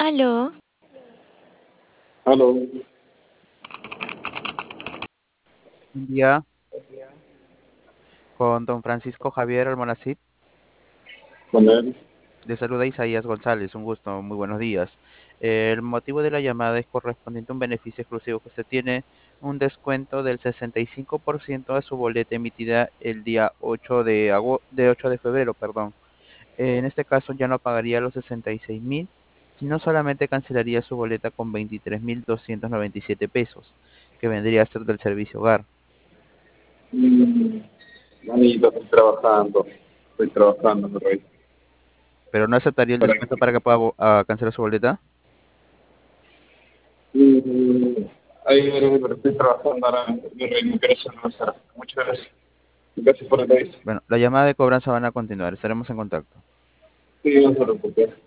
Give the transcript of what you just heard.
Aló, Aló, Buen día con don Francisco Javier Almonacid. con él. Le saluda Isaías González, un gusto, muy buenos días. El motivo de la llamada es correspondiente a un beneficio exclusivo que usted tiene un descuento del 65% a su boleta emitida el día 8 de febrero, perdón. En este caso ya no pagaría los 66.000, sino solamente cancelaría su boleta con 23.297 pesos, que vendría a ser del servicio hogar. Mm, Manito, estoy trabajando, mi rey. Pero no aceptaría el Para, descuento para que pueda cancelar su boleta. mm, ahí, pero estoy trabajando ahora, mi rey, no quiero hacer nada. Muchas gracias. Gracias por el aviso. Bueno, la llamada de cobranza van a continuar, estaremos en contacto. Sí, no se preocupe.